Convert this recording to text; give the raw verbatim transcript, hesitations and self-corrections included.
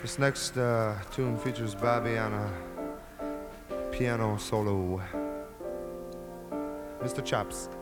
This next uh, tune features Bobby on a piano solo. Mister Chops.